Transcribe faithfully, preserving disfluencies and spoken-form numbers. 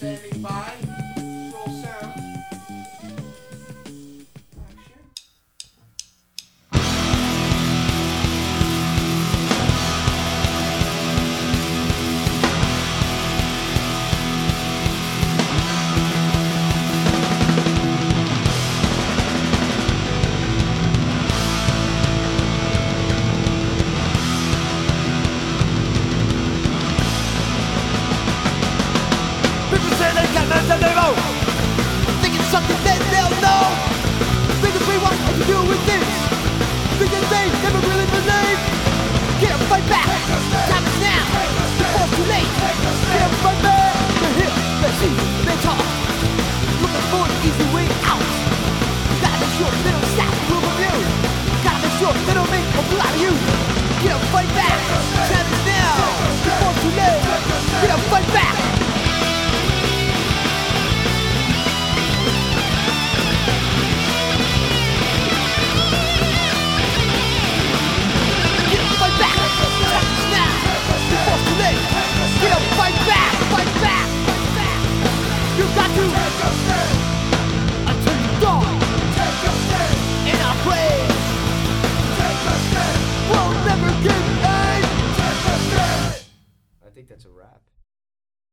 standing by. Roll sound. Action. Thinking something that they'll know. Thinking we want to do with this. Thinking they never really believe. Get up, fight back. Time is now. Before it's too late. Get up, fight back. They're here, they see, they talk. Looking for an easy way out. Gotta make sure they don't stop the room of you. Gotta make sure they don't make a fool out of you. Get up, fight back. Time is now. Before it's too late. Get up, fight back. Get up, fight back, fight back, fight back. You got to take a stand until you don't. Take a stand in our praise. Take a stand. We'll never give in. Take a stand. I think that's a wrap.